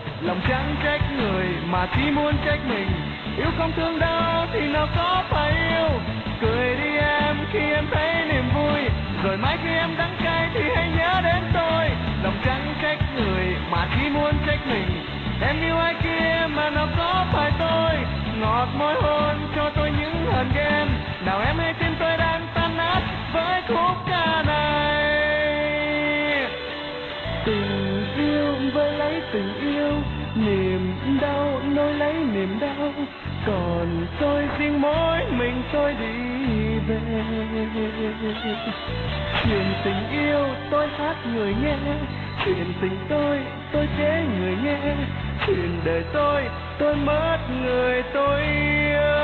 Lòng chẳng trách người mà chỉ muốn trách mình. Yêu không thương đau thì nào có phải yêu. Cười đi em khi em thấy niềm vui, rồi mãi khi em đắng cay thì hãy nhớ đến tôi. Lòng chẳng trách người mà chỉ muốn trách mình. Em yêu ai kia mà nào có phải tôi. Ngọt môi hôn cho tôi những hờn ghen. Nào em hãy tin tôi đang tan nát với khúc ca này. Tình yêu với lấy tình yêu, niềm đau nối lấy niềm đau. Còn tôi riêng mỗi mình tôi đi về. Chuyện tình yêu tôi hát người nghe, chuyện tình tôi kể người nghe. Chuyện đời tôi mất người tôi yêu.